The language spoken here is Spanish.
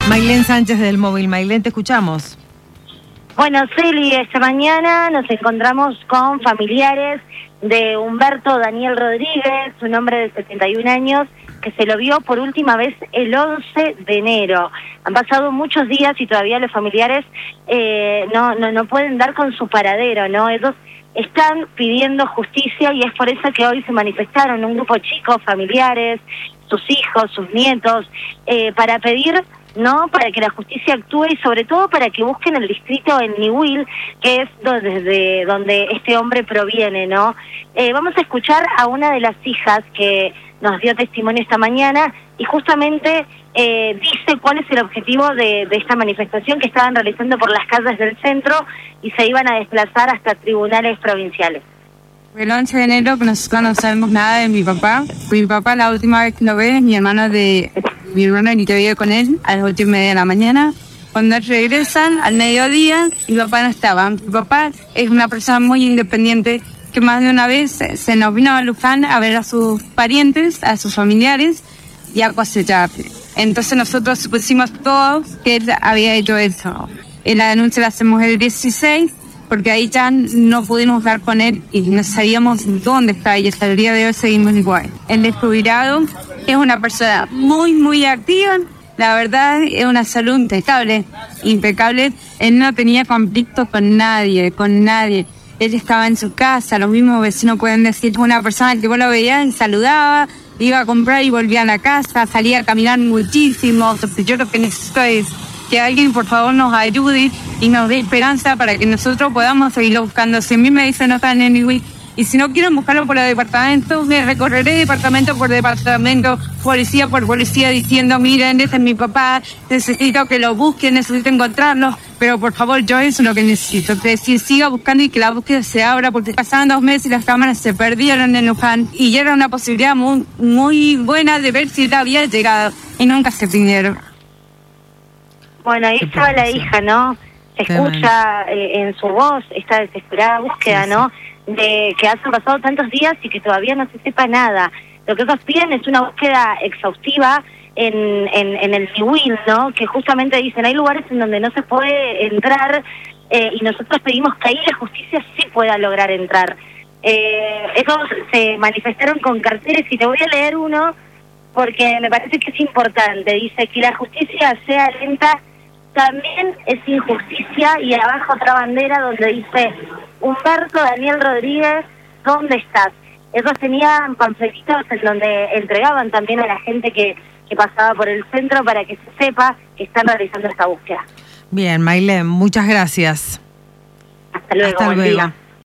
Mailén Sánchez del Móvil. Mailén, te escuchamos. Bueno, Celi, esta mañana nos encontramos con familiares de Humberto Daniel Rodríguez, un hombre de 71 años, que se lo vio por última vez el 11 de enero. Han pasado muchos días y todavía los familiares no pueden dar con su paradero, ¿no? Ellos están pidiendo justicia y es por eso que hoy se manifestaron un grupo chico, familiares, sus hijos, sus nietos, para pedir, ¿no?, para que la justicia actúe y sobre todo para que busquen el distrito en Niwil, que es desde donde este hombre proviene, ¿no? Vamos a escuchar a una de las hijas que nos dio testimonio esta mañana y justamente dice cuál es el objetivo de esta manifestación que estaban realizando por las calles del centro y se iban a desplazar hasta tribunales provinciales. El 11 de enero nosotros no sabemos nada de mi papá. Mi papá la última vez que lo ve, mi hermano ni te vive con él a las 8:30 de la mañana. Cuando regresan al mediodía, mi papá no estaba. Mi papá es una persona muy independiente que más de una vez se nos vino a Luján a ver a sus parientes, a sus familiares y a cosechar. Entonces nosotros supusimos todos que él había hecho eso. La denuncia la hacemos el 16 porque ahí ya no pudimos dar con él y no sabíamos dónde está y hasta el día de hoy seguimos igual. El desjubilado es una persona muy activa, la verdad es una salud impecable. Él no tenía conflicto con nadie. Él estaba en su casa, los mismos vecinos pueden decir, una persona que vos lo veías y saludaba, iba a comprar y volvía a la casa, salía a caminar muchísimo. Entonces yo lo que necesito es que alguien por favor nos ayude y nos dé esperanza para que nosotros podamos seguirlo buscando. Si a mí me dicen no están en Niwil, y si no quieren buscarlo por los departamentos, me recorreré departamento por departamento, policía por policía, diciendo, miren, este es mi papá, necesito que lo busquen, necesito encontrarlo, pero por favor, yo eso es lo que necesito, que siga buscando y que la búsqueda se abra, porque pasaban 2 meses y las cámaras se perdieron en Luján, y era una posibilidad muy buena de ver si él había llegado, y nunca se pidieron. Bueno, ahí estaba la hija, ¿no? Se escucha en su voz esta desesperada búsqueda, ¿no? De que han pasado tantos días y que todavía no se sepa nada. Lo que ellos piden es una búsqueda exhaustiva en el Niwil, ¿no? Que justamente dicen, hay lugares en donde no se puede entrar y nosotros pedimos que ahí la justicia sí pueda lograr entrar. Ellos se manifestaron con carteles y te voy a leer uno porque me parece que es importante. Dice que la justicia sea lenta también es injusticia, y abajo otra bandera donde dice Humberto Daniel Rodríguez, ¿dónde estás? Ellos tenían panfletitos en donde entregaban también a la gente que pasaba por el centro para que se sepa que están realizando esta búsqueda. Bien, Mailén, muchas gracias. Hasta luego, Hasta buen luego. día.